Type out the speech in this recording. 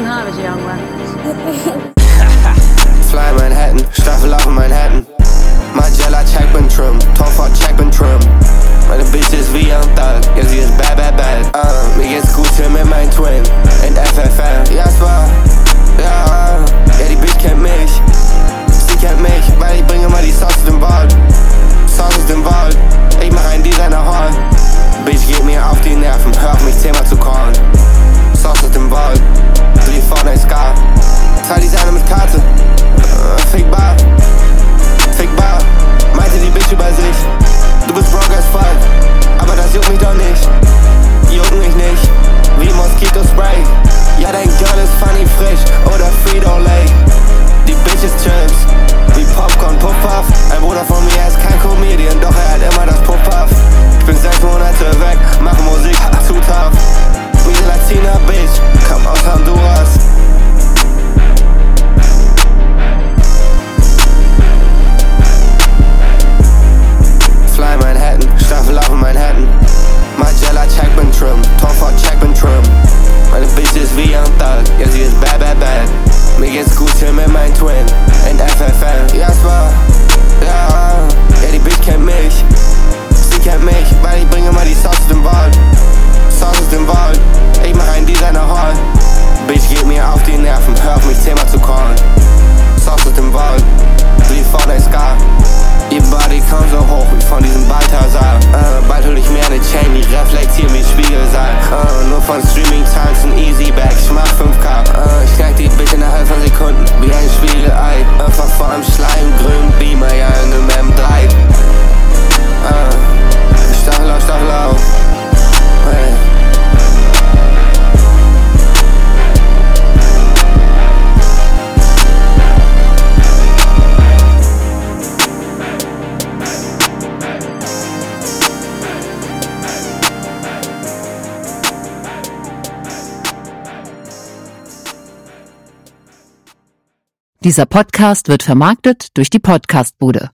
long have you, young one? Fly Manhattan, Staffel auf Manhattan. Margiela check bin trim, Torfahrt check bin trim. Meine Bitch ist wie Young Thug, ja sie ist bad, bad, bad. Mir geht's gut hier mit meinem Twin in FFL. Ja es war, ja die Bitch kennt mich. Sie kennt mich, weil ich bringe mal die Sauce aus dem Wald. Sauce aus dem Wald, ich mach einen Designer Hall. Bitch geht mir auf die Nerven, hör auf mich 10-mal zu callen. Sauce aus dem Wald, du die Fortnite Scar. Zahl die Seine mit Karte, fickbar, fickbar. Meinte die Bitch über sich, du bist broke as fuck, aber das juckt mich doch nicht. Juckt mich nicht, wie Moskito-Spray. Ja dein Girl ist funny frisch oder Frito-Lay. Die Bitch ist Chips, wie Popcorn, Puff-Puff. Ein Bruder von mir ist kein Comedian, doch er hat immer das Puff-Puff. Ich bin 6 Monate weg, mach Musik, zu tough. Wie eine Latina-Bitch, komm aus Honduras. Fly Manhattan, Staffel auf Manhattan. Margiela check bin trim, Torfahrt check bin trim. Meine Bitch ist wie Young Thug, ja sie ist bad, bad, bad. Mir geht's gut hier mit meinem Twin in FFL. Ja es war, ja die Bitch kennt mich. Sie kennt mich, weil ich bringe mal die Sauce aus dem Wald. Sauce aus dem Wald, ich mach einen Designer Hall. Bitch geht mir auf die Nerven, hör auf mich 10-mal zu callen. Sauce aus dem Wald, du die Fortnite Scar. Ihr Body kommt so hoch wie von diesem Balthasar. Bald hol ich mir eine Chain, die reflektiert wie Spiegelsaal. Nur von Streaming tanzen, easy back, ich mach 5K. Ich knack die Bitch innerhalb von Sekunden, wie ein Spiegelei. Fahr vor einem schleimgrünen Beamer, ja in einem M3. Stachel auf, Stachel auf. Hey. Dieser Podcast wird vermarktet durch die Podcastbude.